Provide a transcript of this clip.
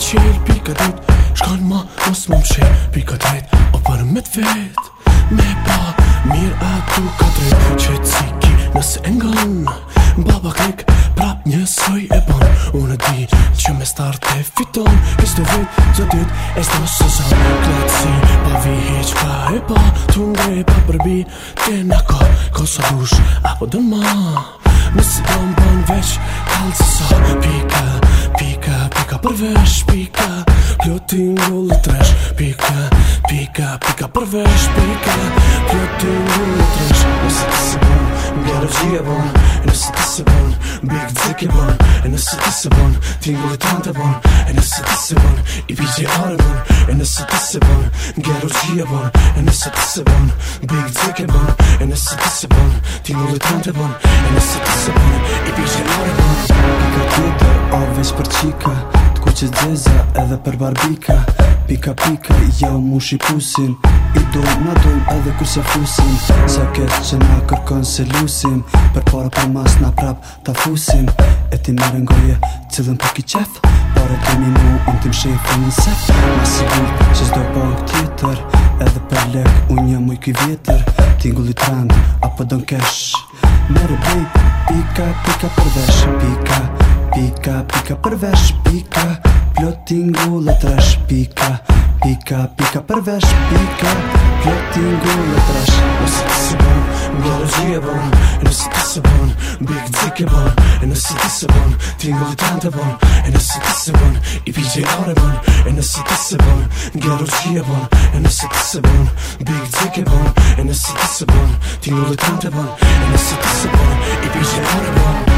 qel, pika dit shkon ma mos më mshel, pika tret o për me t'vet me pa mirë atu ka drejt që t'siki nëse e ngon baba klik prap njësoj e bon unë di që me start e fiton Kisto vit zë dit e s'do sezon kletësi pa vi heq pa e pa tu ngre pa përbi te na ko sa dush apo dën ma nëse do m'bon veç kallë se sa pika pika pika përvesh pika plotin gull tresh pika pika pika përvesh pika plotin gull tresh nëse ti se bon ngero qi e bon nëse ti se bon big zik e bon nëse ti se bon tingulli tant e bon nëse ti se bon i pije are bon nëse ti se bon ngero qi e bon nëse ti se bon big zik e bon nëse ti se bon tingulli tant e bon nëse ti se bon i pije are bon pika tjetër o veç për qika t'ku që dzeza edhe për barbika pika pika ja u mushi pusin i dojnë na dojnë edhe kur se fusin sa ketë që na kërkon se lusim për para për mas na prap ta fusim e ti mere ngoje cilën për ki qef pare kemi mu unë tim shefë në sef ma sigur që s'do bank tjetër edhe për lek unë jam uj kuj vjetër tingulli trend apo don kesh mere bej pika pika përvesh pika pika pika përvesh pika plot tingull e tresh pika pika pika përvesh pika plot tingull e tresh nëse ti se bon ngero qi e bon nëse ti se bon big zik e bon nëse ti se bon tingulli tant e bon nëse ti se bon i pije are bon nëse ti se bon ngero qi e bon nëse ti se bon big zik e bon nëse ti se bon tingulli tant e bon nëse ti se bon i pije are bon